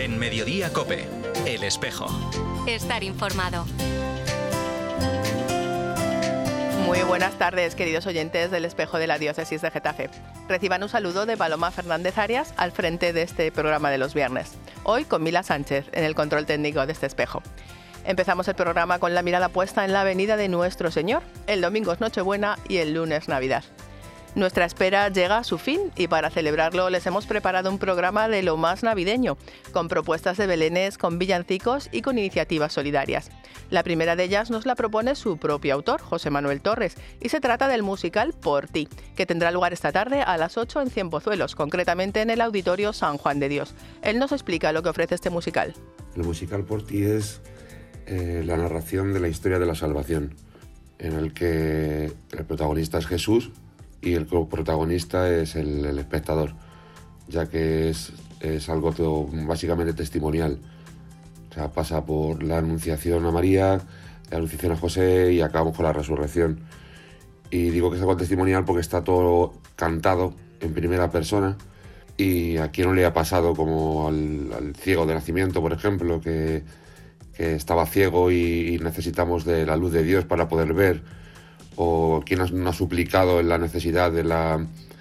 En Mediodía COPE, El Espejo. Estar informado. Muy buenas tardes, queridos oyentes del Espejo de la Diócesis de Getafe. Reciban un saludo de Paloma Fernández Arias al frente de este programa de los viernes. Hoy con Mila Sánchez en el control técnico de este espejo. Empezamos el programa con la mirada puesta en la venida de Nuestro Señor. El domingo es Nochebuena y el lunes Navidad. Nuestra espera llega a su fin y para celebrarlo les hemos preparado un programa de lo más navideño, con propuestas de belenes, con villancicos y con iniciativas solidarias. La primera de ellas nos la propone su propio autor, José Manuel Torres, y se trata del musical Por ti, que tendrá lugar esta tarde a las 8 en Cienpozuelos, concretamente en el Auditorio San Juan de Dios. Él nos explica lo que ofrece este musical. El musical Por ti es la narración de la historia de la salvación, en el que el protagonista es Jesús, y el coprotagonista es el espectador, ya que es algo todo básicamente testimonial. O sea, pasa por la anunciación a María, la anunciación a José y acabamos con la resurrección. Y digo que es algo testimonial porque está todo cantado en primera persona y a quién no le ha pasado, como al ciego de nacimiento, por ejemplo, que estaba ciego y necesitamos de la luz de Dios para poder ver, o quien no ha suplicado en la necesidad de la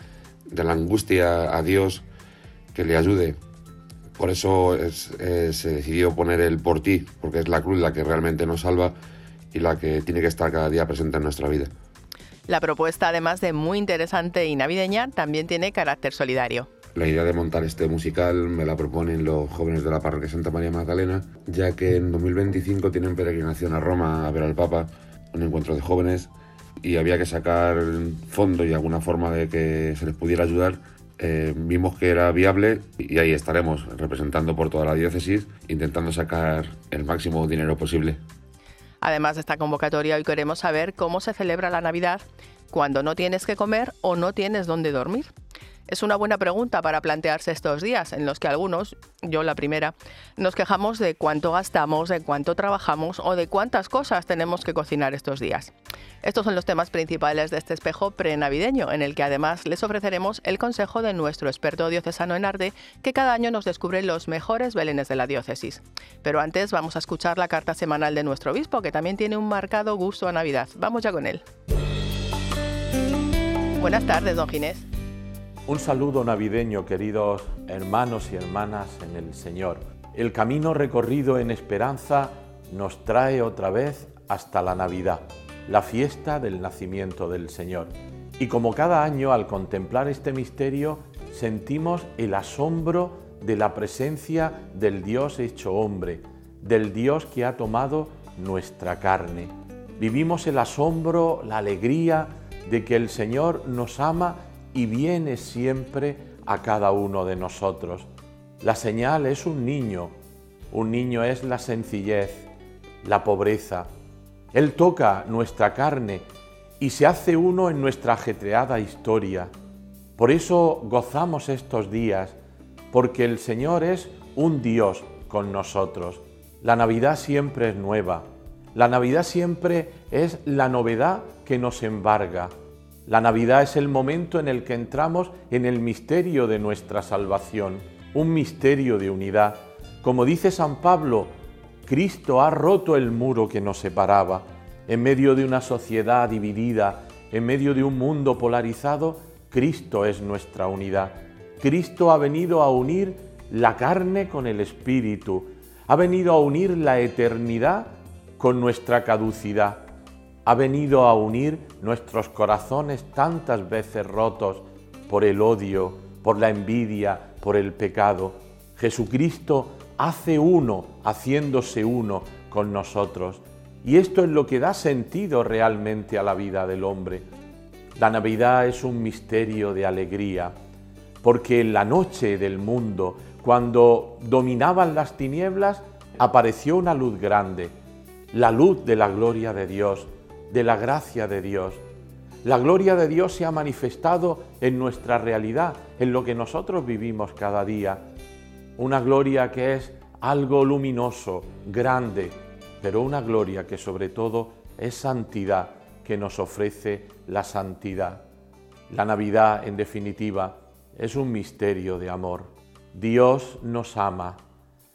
angustia a Dios que le ayude. Por eso se decidió poner el Por ti, porque es la cruz la que realmente nos salva y la que tiene que estar cada día presente en nuestra vida. La propuesta, además de muy interesante y navideña, también tiene carácter solidario. La idea de montar este musical me la proponen los jóvenes de la parroquia Santa María Magdalena, ya que en 2025 tienen peregrinación a Roma a ver al Papa, un encuentro de jóvenes, y había que sacar fondo y alguna forma de que se les pudiera ayudar. Vimos que era viable y ahí estaremos representando por toda la diócesis, intentando sacar el máximo dinero posible. Además de esta convocatoria, hoy queremos saber cómo se celebra la Navidad cuando no tienes que comer o no tienes dónde dormir. Es una buena pregunta para plantearse estos días en los que algunos, yo la primera, nos quejamos de cuánto gastamos, de cuánto trabajamos o de cuántas cosas tenemos que cocinar estos días. Estos son los temas principales de este espejo prenavideño, en el que además les ofreceremos el consejo de nuestro experto diocesano en arte, que cada año nos descubre los mejores belenes de la diócesis. Pero antes vamos a escuchar la carta semanal de nuestro obispo, que también tiene un marcado gusto a Navidad. Vamos ya con él. Buenas tardes, don Ginés. Un saludo navideño, queridos hermanos y hermanas en el Señor. El camino recorrido en esperanza nos trae otra vez hasta la Navidad, la fiesta del nacimiento del Señor. Y como cada año, al contemplar este misterio, sentimos el asombro de la presencia del Dios hecho hombre, del Dios que ha tomado nuestra carne. Vivimos el asombro, la alegría de que el Señor nos ama y viene siempre a cada uno de nosotros. La señal es un niño es la sencillez, la pobreza. Él toca nuestra carne y se hace uno en nuestra ajetreada historia. Por eso gozamos estos días, porque el Señor es un Dios con nosotros. La Navidad siempre es nueva, la Navidad siempre es la novedad que nos embarga. La Navidad es el momento en el que entramos en el misterio de nuestra salvación, un misterio de unidad. Como dice San Pablo, Cristo ha roto el muro que nos separaba. En medio de una sociedad dividida, en medio de un mundo polarizado, Cristo es nuestra unidad. Cristo ha venido a unir la carne con el espíritu, ha venido a unir la eternidad con nuestra caducidad. Ha venido a unir nuestros corazones tantas veces rotos por el odio, por la envidia, por el pecado. Jesucristo hace uno, haciéndose uno con nosotros. Y esto es lo que da sentido realmente a la vida del hombre. La Navidad es un misterio de alegría, porque en la noche del mundo, cuando dominaban las tinieblas, apareció una luz grande, la luz de la gloria de Dios, de la gracia de Dios. La gloria de Dios se ha manifestado en nuestra realidad, en lo que nosotros vivimos cada día. Una gloria que es algo luminoso, grande, pero una gloria que sobre todo es santidad, que nos ofrece la santidad. La Navidad, en definitiva, es un misterio de amor. Dios nos ama.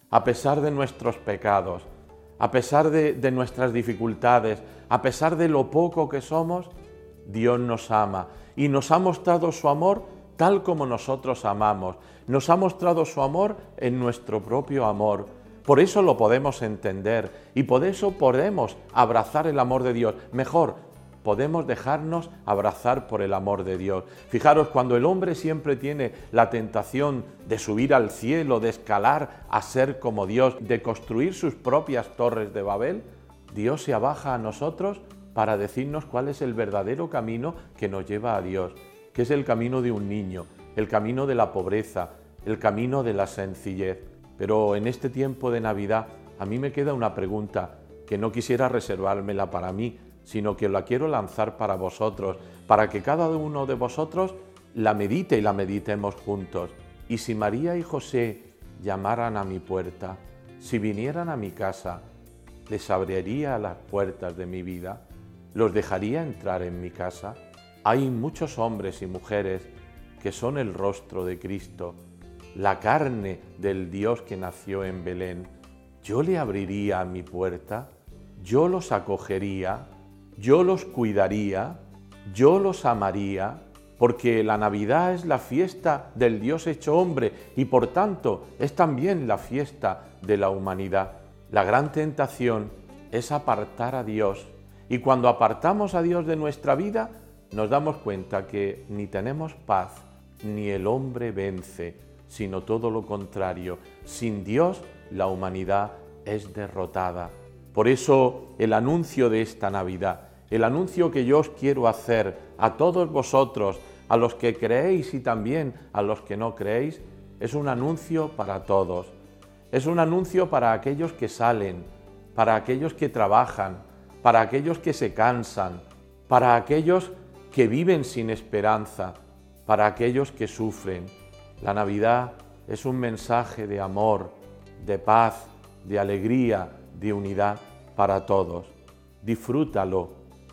a pesar de nuestros pecados, a pesar de nuestras dificultades, a pesar de lo poco que somos, Dios nos ama y nos ha mostrado su amor tal como nosotros amamos. Nos ha mostrado su amor en nuestro propio amor. Por eso lo podemos entender y por eso podemos abrazar el amor de Dios. Mejor, podemos dejarnos abrazar por el amor de Dios. Fijaros, cuando el hombre siempre tiene la tentación de subir al cielo, de escalar a ser como Dios, de construir sus propias torres de Babel, Dios se abaja a nosotros para decirnos cuál es el verdadero camino que nos lleva a Dios, que es el camino de un niño, el camino de la pobreza, el camino de la sencillez. Pero en este tiempo de Navidad a mí me queda una pregunta que no quisiera reservármela para mí, sino que la quiero lanzar para vosotros, para que cada uno de vosotros la medite y la meditemos juntos. Y si María y José llamaran a mi puerta, si vinieran a mi casa, ¿les abriría las puertas de mi vida? ¿Los dejaría entrar en mi casa? Hay muchos hombres y mujeres que son el rostro de Cristo, la carne del Dios que nació en Belén. ¿Yo le abriría mi puerta? ¿Yo los acogería? ¿Yo los cuidaría? ¿Yo los amaría? Porque la Navidad es la fiesta del Dios hecho hombre y por tanto es también la fiesta de la humanidad. La gran tentación es apartar a Dios y cuando apartamos a Dios de nuestra vida nos damos cuenta que ni tenemos paz ni el hombre vence, sino todo lo contrario. Sin Dios la humanidad es derrotada. Por eso el anuncio de esta Navidad, el anuncio que yo os quiero hacer a todos vosotros, a los que creéis y también a los que no creéis, es un anuncio para todos. Es un anuncio para aquellos que salen, para aquellos que trabajan, para aquellos que se cansan, para aquellos que viven sin esperanza, para aquellos que sufren. La Navidad es un mensaje de amor, de paz, de alegría, de unidad para todos. Disfrútalo,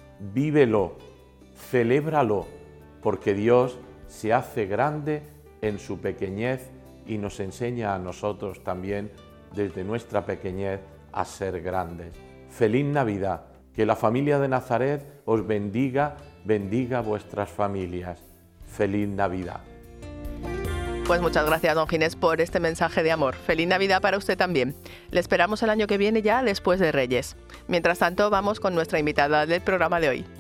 vívelo, celébralo, porque Dios se hace grande en su pequeñez y nos enseña a nosotros también desde nuestra pequeñez a ser grandes. Feliz Navidad, que la familia de Nazaret os bendiga, bendiga vuestras familias. Feliz Navidad. Pues muchas gracias, don Ginés, por este mensaje de amor. Feliz Navidad para usted también. Le esperamos el año que viene ya después de Reyes. Mientras tanto, vamos con nuestra invitada del programa de hoy.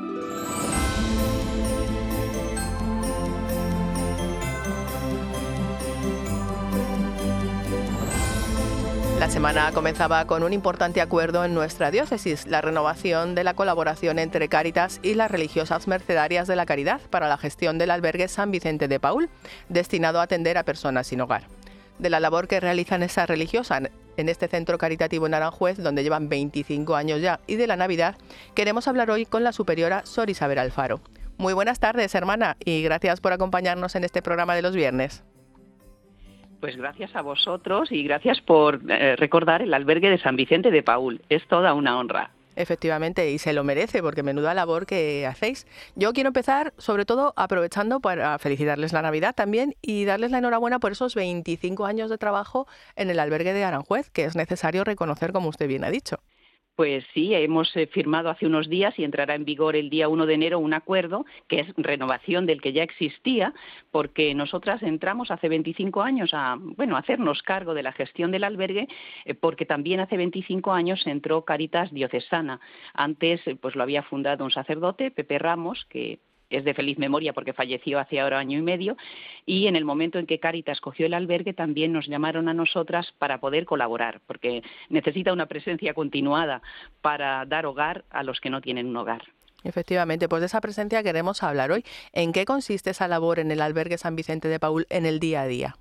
La semana comenzaba con un importante acuerdo en nuestra diócesis, la renovación de la colaboración entre Cáritas y las religiosas mercedarias de la Caridad para la gestión del albergue San Vicente de Paúl, destinado a atender a personas sin hogar. De la labor que realizan esas religiosas en este centro caritativo en Aranjuez, donde llevan 25 años ya, y de la Navidad, queremos hablar hoy con la superiora Sor Isabel Alfaro. Muy buenas tardes, hermana, y gracias por acompañarnos en este programa de los viernes. Pues gracias a vosotros y gracias por recordar el albergue de San Vicente de Paúl. Es toda una honra. Efectivamente, y se lo merece, porque menuda labor que hacéis. Yo quiero empezar, sobre todo, aprovechando para felicitarles la Navidad también y darles la enhorabuena por esos 25 años de trabajo en el albergue de Aranjuez, que es necesario reconocer, como usted bien ha dicho. Pues sí, hemos firmado hace unos días y entrará en vigor el día 1 de enero un acuerdo que es renovación del que ya existía, porque nosotras entramos hace 25 años a hacernos cargo de la gestión del albergue, porque también hace 25 años entró Cáritas Diocesana. Antes pues lo había fundado un sacerdote, Pepe Ramos, que es de feliz memoria porque falleció hace ahora año y medio, y en el momento en que Cáritas cogió el albergue también nos llamaron a nosotras para poder colaborar, porque necesita una presencia continuada para dar hogar a los que no tienen un hogar. Efectivamente, pues de esa presencia queremos hablar hoy. ¿En qué consiste esa labor en el albergue San Vicente de Paúl en el día a día?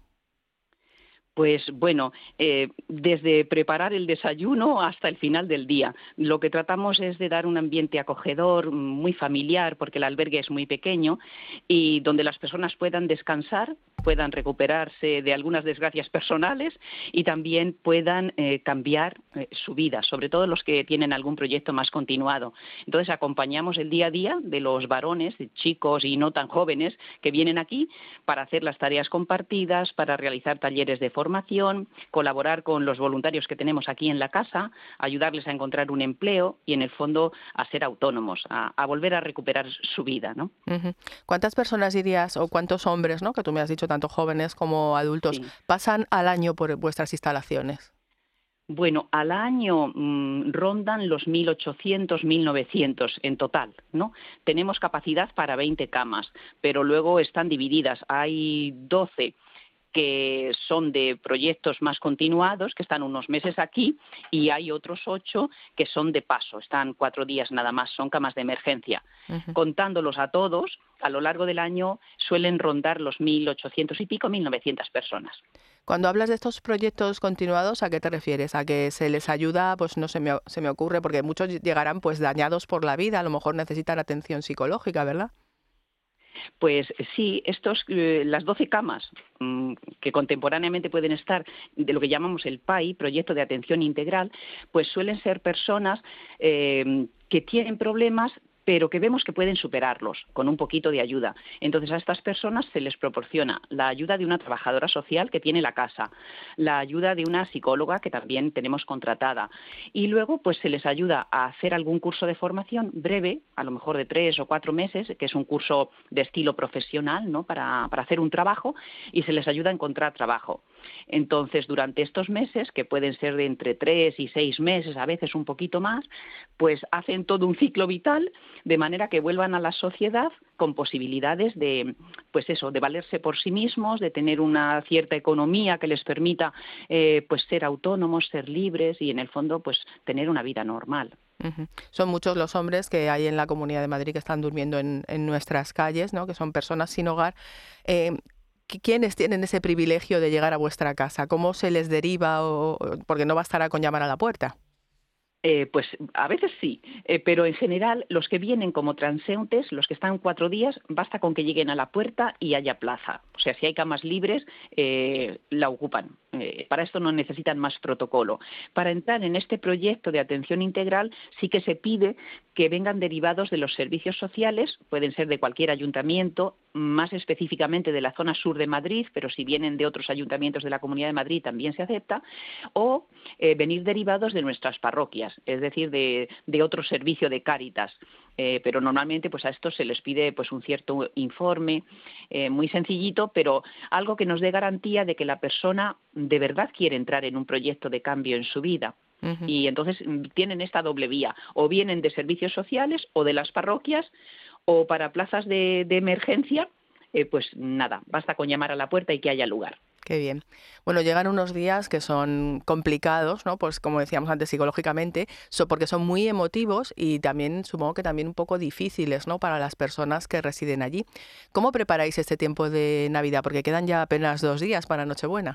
Pues bueno, desde preparar el desayuno hasta el final del día. Lo que tratamos es de dar un ambiente acogedor, muy familiar, porque el albergue es muy pequeño y donde las personas puedan descansar, puedan recuperarse de algunas desgracias personales y también puedan cambiar su vida, sobre todo los que tienen algún proyecto más continuado. Entonces acompañamos el día a día de los varones, de chicos y no tan jóvenes que vienen aquí para hacer las tareas compartidas, para realizar talleres de formación formación, colaborar con los voluntarios que tenemos aquí en la casa, ayudarles a encontrar un empleo y, en el fondo, a ser autónomos, a volver a recuperar su vida, ¿no? Ujú. ¿Cuántas personas dirías, o cuántos hombres, ¿no?, que tú me has dicho, tanto jóvenes como adultos, Sí. pasan al año por vuestras instalaciones? Bueno, al año rondan los 1.800, 1.900 en total, ¿no? Tenemos capacidad para 20 camas, pero luego están divididas. Hay 12 que son de proyectos más continuados, que están unos meses aquí, y hay otros 8 que son de paso, están 4 días nada más, son camas de emergencia. Ujú. Contándolos a todos, a lo largo del año suelen rondar los 1.800 y pico, 1.900 personas. Cuando hablas de estos proyectos continuados, ¿a qué te refieres? ¿A que se les ayuda? Pues no se me ocurre, porque muchos llegarán pues dañados por la vida, a lo mejor necesitan atención psicológica, ¿verdad? Pues sí, las 12 camas que contemporáneamente pueden estar de lo que llamamos el PAI, Proyecto de Atención Integral, pues suelen ser personas que tienen problemas, pero que vemos que pueden superarlos con un poquito de ayuda. Entonces, a estas personas se les proporciona la ayuda de una trabajadora social que tiene la casa, la ayuda de una psicóloga que también tenemos contratada, y luego pues se les ayuda a hacer algún curso de formación breve, a lo mejor de 3 o 4 meses, que es un curso de estilo profesional, ¿no?, para hacer un trabajo, y se les ayuda a encontrar trabajo. Entonces, durante estos meses, que pueden ser de entre 3 y 6 meses, a veces un poquito más, pues hacen todo un ciclo vital, de manera que vuelvan a la sociedad con posibilidades de, pues eso, de valerse por sí mismos, de tener una cierta economía que les permita pues ser autónomos, ser libres y, en el fondo, pues tener una vida normal. Ujú. Son muchos los hombres que hay en la Comunidad de Madrid que están durmiendo en nuestras calles, ¿no?, que son personas sin hogar. Eh, ¿Quiénes tienen ese privilegio de llegar a vuestra casa? ¿Cómo se les deriva? Porque no bastará con llamar a la puerta. Pues a veces sí, pero en general los que vienen como transeúntes, los que están 4 días, basta con que lleguen a la puerta y haya plaza. O sea, si hay camas libres, la ocupan. Para esto no necesitan más protocolo. Para entrar en este proyecto de atención integral sí que se pide que vengan derivados de los servicios sociales, pueden ser de cualquier ayuntamiento, más específicamente de la zona sur de Madrid, pero si vienen de otros ayuntamientos de la Comunidad de Madrid también se acepta, o venir derivados de nuestras parroquias, es decir, de otro servicio de Cáritas. Pero normalmente pues a estos se les pide pues un cierto informe muy sencillito, pero algo que nos dé garantía de que la persona de verdad quiere entrar en un proyecto de cambio en su vida. Ujú. Y entonces tienen esta doble vía, o vienen de servicios sociales o de las parroquias, o para plazas de emergencia, pues nada, basta con llamar a la puerta y que haya lugar. Qué bien. Bueno, llegan unos días que son complicados, ¿no? Pues como decíamos antes, psicológicamente, porque son muy emotivos y también, supongo que también un poco difíciles, ¿no?, para las personas que residen allí. ¿Cómo preparáis este tiempo de Navidad? Porque quedan ya apenas 2 días para Nochebuena.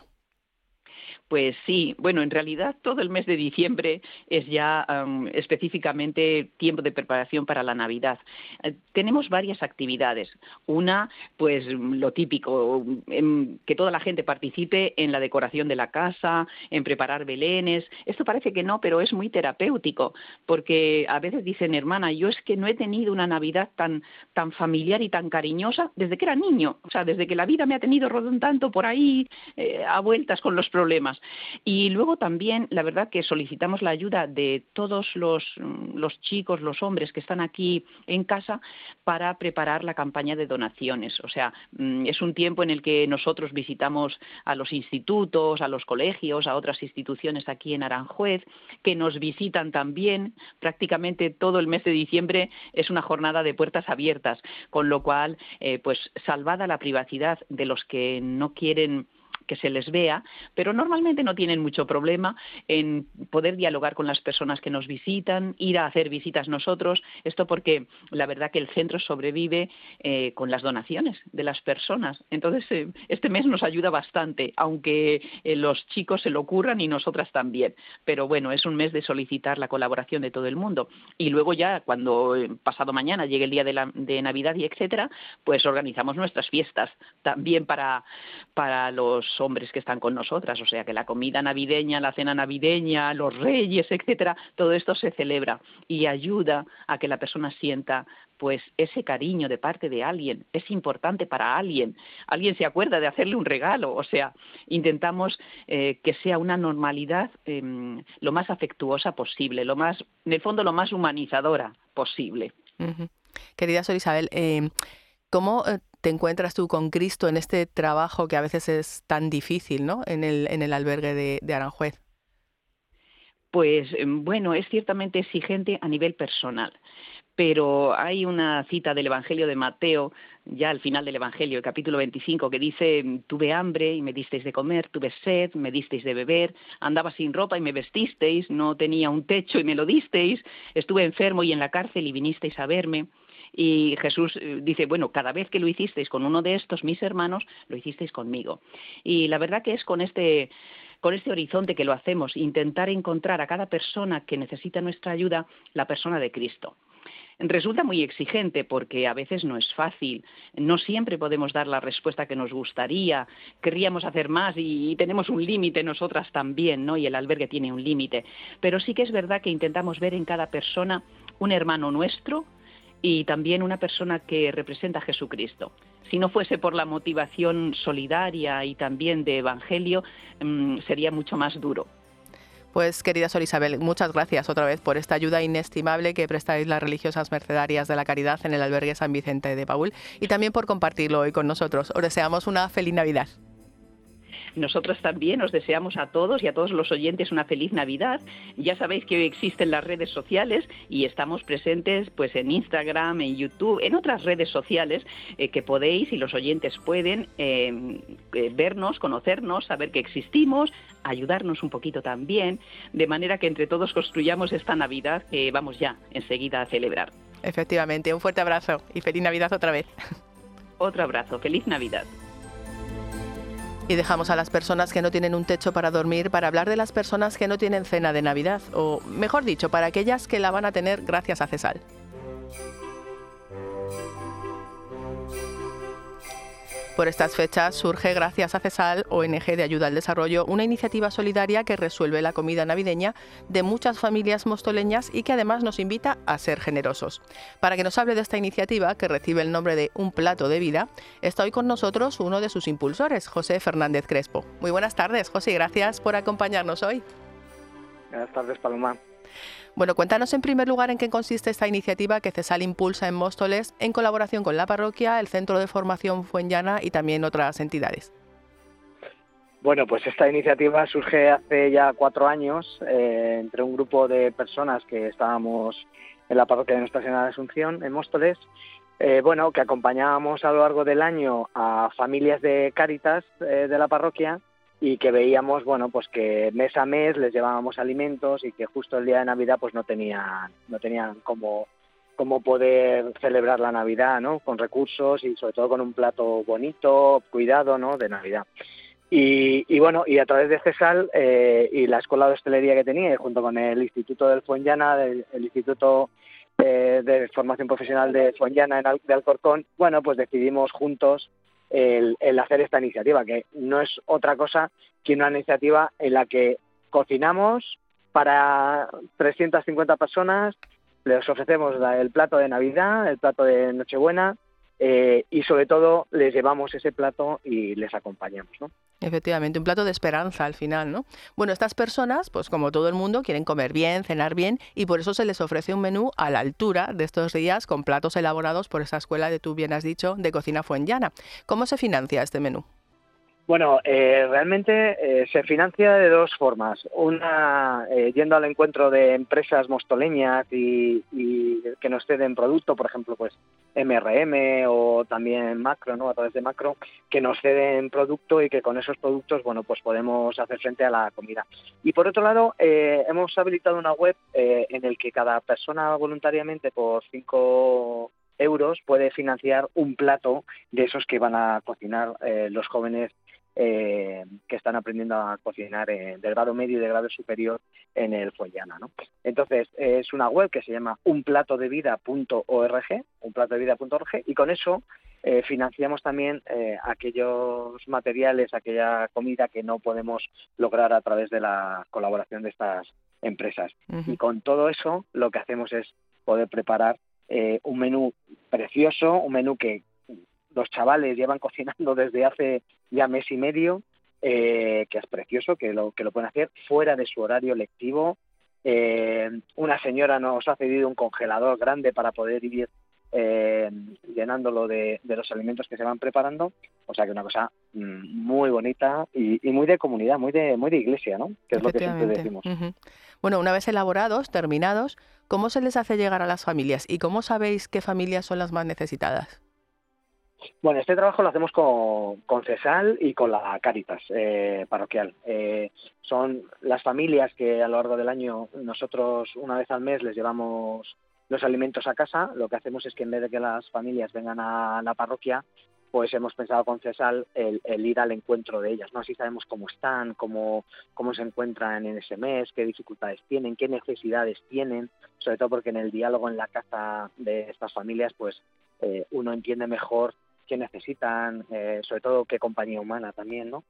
Pues sí, bueno, en realidad todo el mes de diciembre es ya específicamente tiempo de preparación para la Navidad. Tenemos varias actividades. Una, pues lo típico, que toda la gente participe en la decoración de la casa, en preparar belenes. Esto parece que no, pero es muy terapéutico, porque a veces dicen, hermana, yo es que no he tenido una Navidad tan familiar y tan cariñosa desde que era niño. O sea, desde que la vida me ha tenido rodando tanto por ahí a vueltas con los problemas. Y luego también, la verdad que solicitamos la ayuda de todos los chicos, los hombres que están aquí en casa para preparar la campaña de donaciones. O sea, es un tiempo en el que nosotros visitamos a los institutos, a los colegios, a otras instituciones aquí en Aranjuez, que nos visitan también. Prácticamente todo el mes de diciembre es una jornada de puertas abiertas, con lo cual, pues salvada la privacidad de los que no quieren que se les vea, pero normalmente no tienen mucho problema en poder dialogar con las personas que nos visitan, ir a hacer visitas nosotros, esto porque la verdad que el centro sobrevive con las donaciones de las personas. Entonces, este mes nos ayuda bastante, aunque los chicos se lo ocurran y nosotras también. Pero bueno, es un mes de solicitar la colaboración de todo el mundo. Y luego ya, cuando pasado mañana llegue el día de Navidad y etcétera, pues organizamos nuestras fiestas también para los los hombres que están con nosotras, o sea que la comida navideña, la cena navideña, los reyes, etcétera, todo esto se celebra y ayuda a que la persona sienta pues ese cariño de parte de alguien, es importante para alguien se acuerda de hacerle un regalo, o sea, intentamos que sea una normalidad lo más afectuosa posible, en el fondo lo más humanizadora posible. Uh-huh. Querida Sor Isabel, ¿cómo te encuentras tú con Cristo en este trabajo que a veces es tan difícil, ¿no?, en el albergue de Aranjuez? Pues bueno, es ciertamente exigente a nivel personal. Pero hay una cita del Evangelio de Mateo, ya al final del Evangelio, el capítulo 25, que dice: tuve hambre y me disteis de comer, tuve sed, me disteis de beber, andaba sin ropa y me vestisteis, no tenía un techo y me lo disteis, estuve enfermo y en la cárcel y vinisteis a verme. Y Jesús dice, bueno, cada vez que lo hicisteis con uno de estos, mis hermanos, lo hicisteis conmigo. Y la verdad que es con este horizonte que lo hacemos, intentar encontrar a cada persona que necesita nuestra ayuda, la persona de Cristo. Resulta muy exigente porque a veces no es fácil, no siempre podemos dar la respuesta que nos gustaría, querríamos hacer más y tenemos un límite nosotras también, ¿no? Y el albergue tiene un límite, pero sí que es verdad que intentamos ver en cada persona un hermano nuestro y también una persona que representa a Jesucristo. Si no fuese por la motivación solidaria y también de evangelio, sería mucho más duro. Pues querida Sor Isabel, muchas gracias otra vez por esta ayuda inestimable que prestáis las religiosas mercedarias de la caridad en el albergue San Vicente de Paúl y también por compartirlo hoy con nosotros. Os deseamos una feliz Navidad. Nosotros también os deseamos a todos y a todos los oyentes una feliz Navidad. Ya sabéis que hoy existen las redes sociales y estamos presentes pues en Instagram, en YouTube, en otras redes sociales que podéis y los oyentes pueden vernos, conocernos, saber que existimos, ayudarnos un poquito también, de manera que entre todos construyamos esta Navidad que vamos ya enseguida a celebrar. Efectivamente, un fuerte abrazo y feliz Navidad otra vez. Otro abrazo, feliz Navidad. Y dejamos a las personas que no tienen un techo para dormir para hablar de las personas que no tienen cena de Navidad, o mejor dicho, para aquellas que la van a tener gracias a CESAL. Por estas fechas surge, gracias a CESAL, ONG de Ayuda al Desarrollo, una iniciativa solidaria que resuelve la comida navideña de muchas familias mostoleñas y que además nos invita a ser generosos. Para que nos hable de esta iniciativa, que recibe el nombre de Un Plato de Vida, está hoy con nosotros uno de sus impulsores, José Fernández Crespo. Muy buenas tardes, José, y gracias por acompañarnos hoy. Buenas tardes, Paloma. Bueno, cuéntanos en primer lugar en qué consiste esta iniciativa que CESAL impulsa en Móstoles en colaboración con la parroquia, el Centro de Formación Fuenllana y también otras entidades. Bueno, pues esta iniciativa surge hace ya 4 años entre un grupo de personas que estábamos en la parroquia de Nuestra Señora de Asunción, en Móstoles, que acompañábamos a lo largo del año a familias de Cáritas de la parroquia y que veíamos, pues que mes a mes les llevábamos alimentos y que justo el día de Navidad pues no tenían cómo poder celebrar la Navidad, ¿no? Con recursos y sobre todo con un plato bonito, cuidado, ¿no? De Navidad. Y a través de CESAL y la escuela de hostelería que tenía, junto con el Instituto del Fuenllana, el Instituto de Formación Profesional de Fuenllana de Alcorcón, pues decidimos juntos el hacer esta iniciativa, que no es otra cosa que una iniciativa en la que cocinamos para 350 personas, les ofrecemos el plato de Navidad, el plato de Nochebuena, y sobre todo les llevamos ese plato y les acompañamos, ¿no? Efectivamente, un plato de esperanza al final, ¿no? Bueno, estas personas, pues como todo el mundo, quieren comer bien, cenar bien, y por eso se les ofrece un menú a la altura de estos días con platos elaborados por esa escuela de, tú bien has dicho, de cocina fuenllana. ¿Cómo se financia este menú? Bueno, realmente se financia de 2 formas. Una, yendo al encuentro de empresas mostoleñas y que nos ceden producto, por ejemplo, pues MRM o también Macro, ¿no? A través de Macro, que nos ceden producto y que con esos productos, pues podemos hacer frente a la comida. Y por otro lado, hemos habilitado una web en el que cada persona voluntariamente por 5 euros puede financiar un plato de esos que van a cocinar los jóvenes que están aprendiendo a cocinar del grado medio y de grado superior en el Fuenllana, ¿no? Entonces, es una web que se llama unplatodevida.org, unplatodevida.org, y con eso financiamos también aquellos materiales, aquella comida que no podemos lograr a través de la colaboración de estas empresas. Y con todo eso lo que hacemos es poder preparar un menú precioso, un menú que los chavales llevan cocinando desde hace ya mes y medio, que es precioso, que lo pueden hacer fuera de su horario lectivo. Una señora nos ha cedido un congelador grande para poder ir llenándolo de los alimentos que se van preparando, o sea que una cosa muy bonita y muy de comunidad, muy de iglesia, ¿no? Que es lo que siempre decimos. Bueno, una vez elaborados, terminados, ¿cómo se les hace llegar a las familias y cómo sabéis qué familias son las más necesitadas? Bueno, este trabajo lo hacemos con CESAL y con la Cáritas parroquial. Son las familias que a lo largo del año nosotros una vez al mes les llevamos los alimentos a casa. Lo que hacemos es que en vez de que las familias vengan a la parroquia, pues hemos pensado con CESAL el ir al encuentro de ellas, ¿no? Así sabemos cómo están, cómo se encuentran en ese mes, qué dificultades tienen, qué necesidades tienen, sobre todo porque en el diálogo en la casa de estas familias, pues uno entiende mejor qué necesitan, sobre todo qué compañía humana también, ¿no?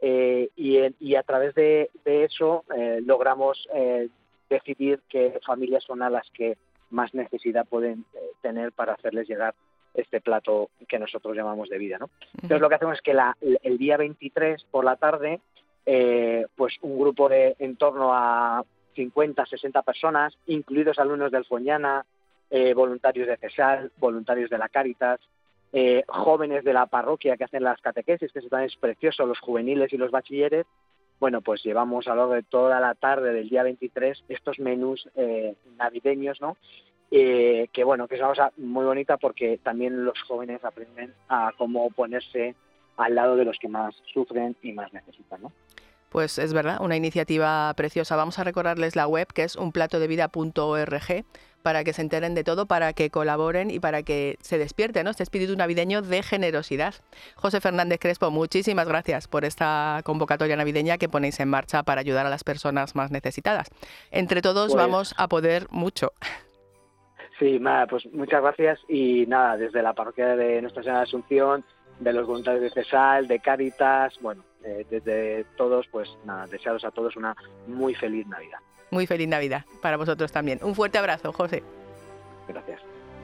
Y a través de eso logramos decidir qué familias son a las que más necesidad pueden tener para hacerles llegar este plato que nosotros llamamos de vida, ¿no? Entonces lo que hacemos es que el día 23 por la tarde, pues un grupo de en torno a 50, 60 personas, incluidos alumnos del Foñana, voluntarios de CESAL, voluntarios de la Cáritas, jóvenes de la parroquia que hacen las catequesis, que eso también es precioso, los juveniles y los bachilleres. Bueno, pues llevamos a lo largo de toda la tarde del día 23 estos menús navideños, ¿no? Que bueno, que es una cosa muy bonita porque también los jóvenes aprenden a cómo ponerse al lado de los que más sufren y más necesitan, ¿no? Pues es verdad, una iniciativa preciosa. Vamos a recordarles la web, que es unplatodevida.org, para que se enteren de todo, para que colaboren y para que se despierte, ¿no?, este espíritu navideño de generosidad. José Fernández Crespo, muchísimas gracias por esta convocatoria navideña que ponéis en marcha para ayudar a las personas más necesitadas. Entre todos vamos a poder mucho. Sí, pues muchas gracias y nada, desde la parroquia de Nuestra Señora de Asunción, de los voluntarios de CESAL, de Cáritas, bueno, desde todos, pues nada, desearos a todos una muy feliz Navidad. Muy feliz Navidad para vosotros también. Un fuerte abrazo, José. Gracias.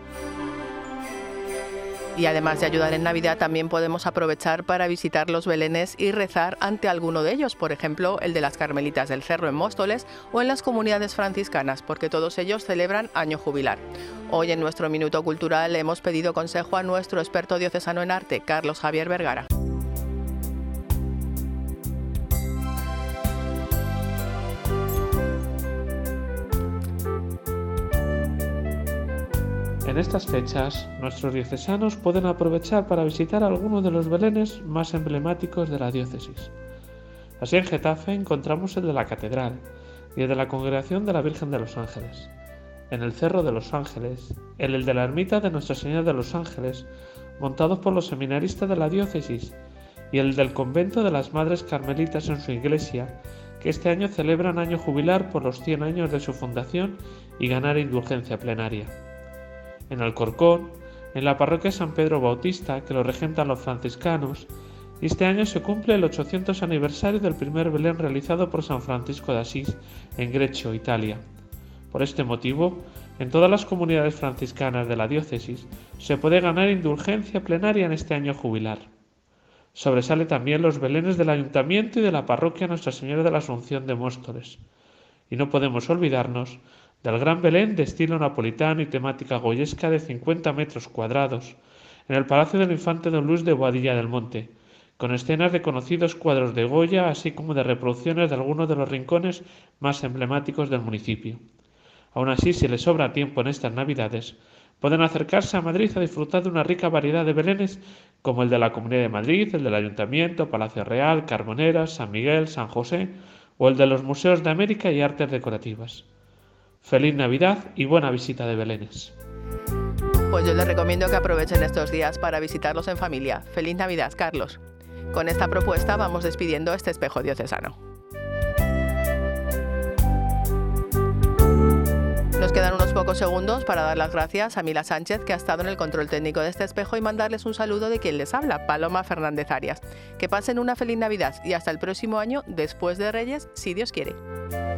Y además de ayudar en Navidad, también podemos aprovechar para visitar los belenes y rezar ante alguno de ellos, por ejemplo, el de las Carmelitas del Cerro en Móstoles o en las comunidades franciscanas, porque todos ellos celebran año jubilar. Hoy en nuestro Minuto Cultural hemos pedido consejo a nuestro experto diocesano en arte, Carlos Javier Vergara. En estas fechas, nuestros diocesanos pueden aprovechar para visitar algunos de los belenes más emblemáticos de la diócesis. Así en Getafe encontramos el de la Catedral y el de la Congregación de la Virgen de los Ángeles. En el Cerro de los Ángeles, el de la Ermita de Nuestra Señora de los Ángeles, montados por los seminaristas de la diócesis, y el del Convento de las Madres Carmelitas en su iglesia, que este año celebran año jubilar por los 100 años de su fundación y ganar indulgencia plenaria. En Alcorcón, en la parroquia San Pedro Bautista, que lo regentan los franciscanos, y este año se cumple el 800 aniversario del primer Belén realizado por San Francisco de Asís en Greccio, Italia. Por este motivo, en todas las comunidades franciscanas de la diócesis se puede ganar indulgencia plenaria en este año jubilar. Sobresale también los belenes del Ayuntamiento y de la parroquia Nuestra Señora de la Asunción de Móstoles. Y no podemos olvidarnos del gran Belén de estilo napolitano y temática goyesca de 50 metros cuadrados, en el Palacio del Infante Don Luis de Boadilla del Monte, con escenas de conocidos cuadros de Goya, así como de reproducciones de algunos de los rincones más emblemáticos del municipio. Aún así, si les sobra tiempo en estas Navidades, pueden acercarse a Madrid a disfrutar de una rica variedad de belenes, como el de la Comunidad de Madrid, el del Ayuntamiento, Palacio Real, Carboneras, San Miguel, San José, o el de los Museos de América y Artes Decorativas. Feliz Navidad y buena visita de belenes. Pues yo les recomiendo que aprovechen estos días para visitarlos en familia. Feliz Navidad, Carlos. Con esta propuesta vamos despidiendo este espejo diocesano. Nos Nos quedan unos pocos segundos para dar las gracias a Mila Sánchez, que ha estado en el control técnico de este espejo, y mandarles un saludo de quien les habla, Paloma Fernández Arias. Que pasen una feliz Navidad y hasta el próximo año, después de Reyes, si Dios quiere.